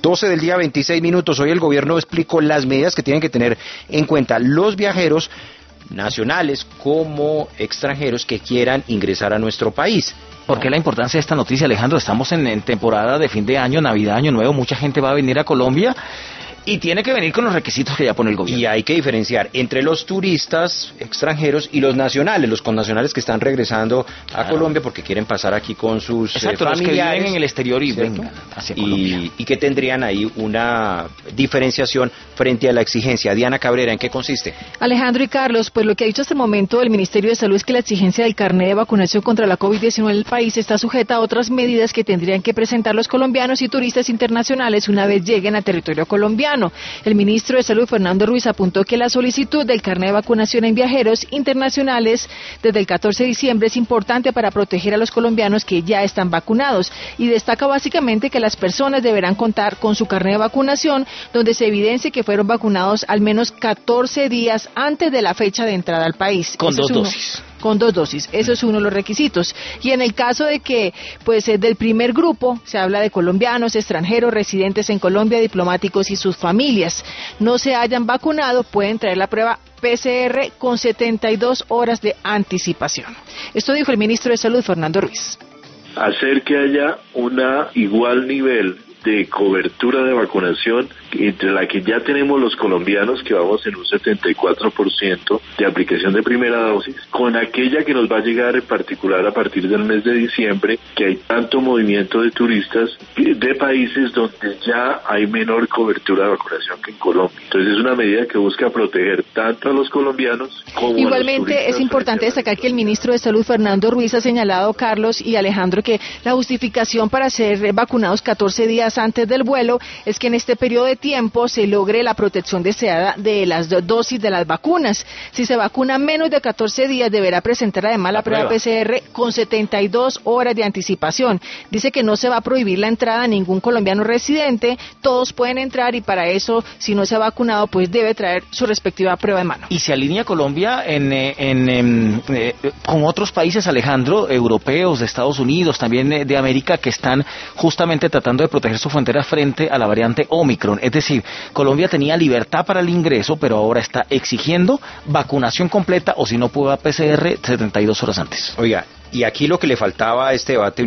12 del día, 26 minutos. Hoy el gobierno explicó las medidas que tienen que tener en cuenta los viajeros nacionales como extranjeros que quieran ingresar a nuestro país. ¿Por qué la importancia de esta noticia, Alejandro? Estamos en temporada de fin de año, Navidad, Año Nuevo, mucha gente va a venir a Colombia y tiene que venir con los requisitos que ya pone el gobierno. Y hay que diferenciar entre los turistas extranjeros y los nacionales, los connacionales que están regresando a Colombia porque quieren pasar aquí con sus familiares. Los que viven en el exterior y vengan hacia Colombia. Y que tendrían ahí una diferenciación frente a la exigencia. Diana Cabrera, ¿en qué consiste? Alejandro y Carlos, pues lo que ha dicho hasta el momento el Ministerio de Salud es que la exigencia del carnet de vacunación contra la COVID-19 en el país está sujeta a otras medidas que tendrían que presentar los colombianos y turistas internacionales una vez lleguen a territorio colombiano. El ministro de Salud, Fernando Ruiz, apuntó que la solicitud del carnet de vacunación en viajeros internacionales desde el 14 de diciembre es importante para proteger a los colombianos que ya están vacunados y destaca básicamente que las personas deberán contar con su carnet de vacunación donde se evidencie que fueron vacunados al menos 14 días antes de la fecha de entrada al país. Con dos dosis. Con 2 dosis, eso es uno de los requisitos. Y en el caso de que, pues, del primer grupo, se habla de colombianos, extranjeros, residentes en Colombia, diplomáticos y sus familias, no se hayan vacunado, pueden traer la prueba PCR con 72 horas de anticipación. Esto dijo el ministro de Salud, Fernando Ruiz. Hacer que haya una igual nivel de cobertura de vacunación entre la que ya tenemos los colombianos, que vamos en un 74% de aplicación de primera dosis, con aquella que nos va a llegar en particular a partir del mes de diciembre, que hay tanto movimiento de turistas de países donde ya hay menor cobertura de vacunación que en Colombia. Entonces es una medida que busca proteger tanto a los colombianos como igualmente a los turistas. Es importante destacar que el ministro de Salud, Fernando Ruiz, ha señalado, Carlos y Alejandro, que la justificación para ser vacunados 14 días antes del vuelo es que en este periodo de tiempo se logre la protección deseada de las dosis de las vacunas. Si se vacuna menos de 14 días, deberá presentar además la prueba PCR con 72 horas de anticipación. Dice que no se va a prohibir la entrada a ningún colombiano residente, todos pueden entrar y para eso, si no se ha vacunado, pues debe traer su respectiva prueba de mano. ¿Y se alinea Colombia con otros países, Alejandro, europeos, de Estados Unidos, también de América, que están justamente tratando de proteger su frontera frente a la variante Omicron? Es decir, Colombia tenía libertad para el ingreso, pero ahora está exigiendo vacunación completa o si no prueba PCR 72 horas antes. Oiga, y aquí lo que le faltaba a este debate